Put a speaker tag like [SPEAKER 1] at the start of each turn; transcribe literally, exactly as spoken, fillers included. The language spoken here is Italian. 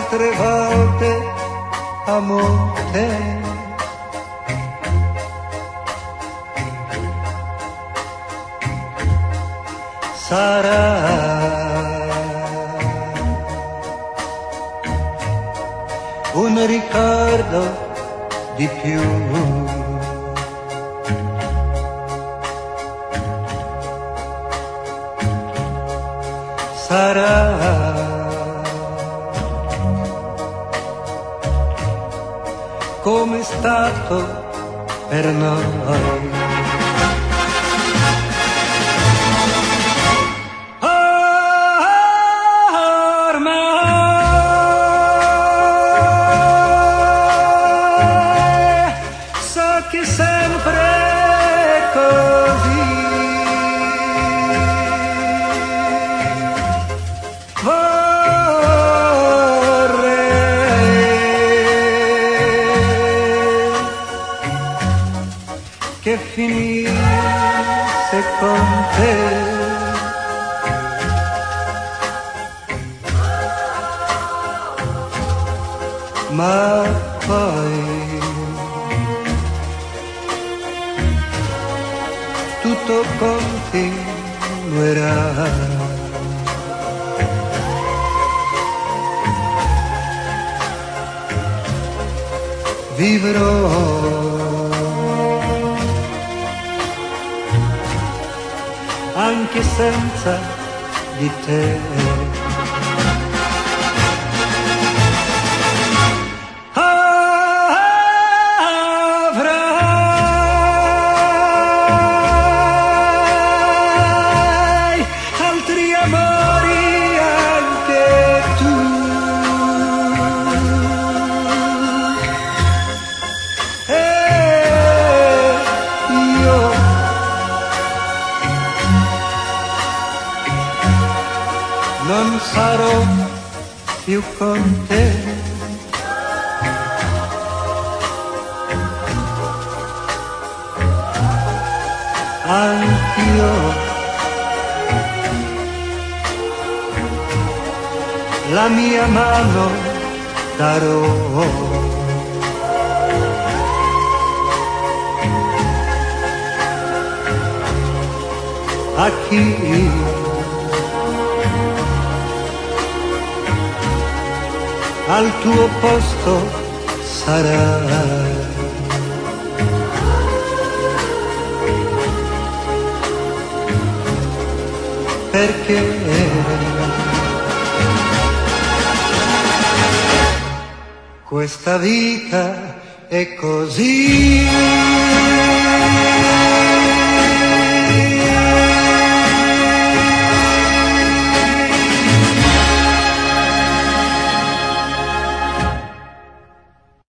[SPEAKER 1] altre volte amo te. Sarà un ricordo di più. Sarà come è stato per noi. Che sempre così vorrei che finisse con te, ma poi tutto continuerà. Vivrò anche senza di te. Non sarò più con te, anch'io la mia mano darò. A chi al tuo posto sarà. Perché questa vita è così.